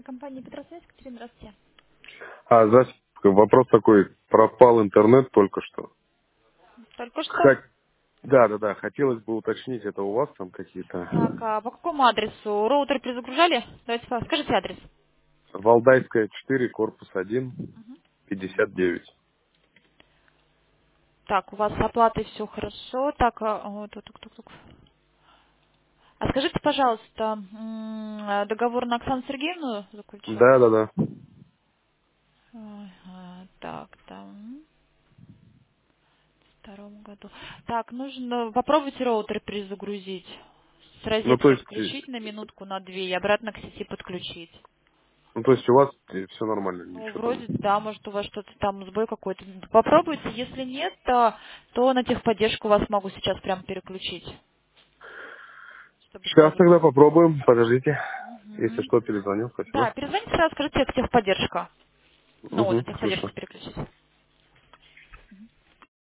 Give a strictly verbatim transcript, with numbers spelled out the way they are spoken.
Компания Петросвязь, Екатерина, здравствуйте. А, здравствуйте. Вопрос такой. Пропал интернет только что. Только что. Хот- Да, да, да. Хотелось бы уточнить, это у вас там какие-то... Так, а по какому адресу? Роутер перезагружали? Давайте по- скажите адрес. Валдайская, четыре, корпус один, пятьдесят девять. Так, у вас с оплатой все хорошо. Так, а, вот, тук, тук, тук, тук. А скажите, пожалуйста, м, а договор на Оксану Сергеевну Да, заключали? да, да. Ага, так, там, в втором году. Так, нужно, попробуйте роутер перезагрузить. С Ну, то розетки есть, э, отключить на минутку, на две и обратно к сети подключить. ну, то есть у вас все нормально, Ну, ничего там. вроде да, может у вас что-то там сбой какой-то. Попробуйте, если нет, то, то на техподдержку вас могу сейчас прям переключить, чтобы Сейчас сразу тогда было. попробуем. Подождите. Если Мгм. что, перезвоню. Да, Спасибо. перезвоните сразу, скажите, это техподдержка. Ну, вот, Угу, на техподдержку слушаю. переключить.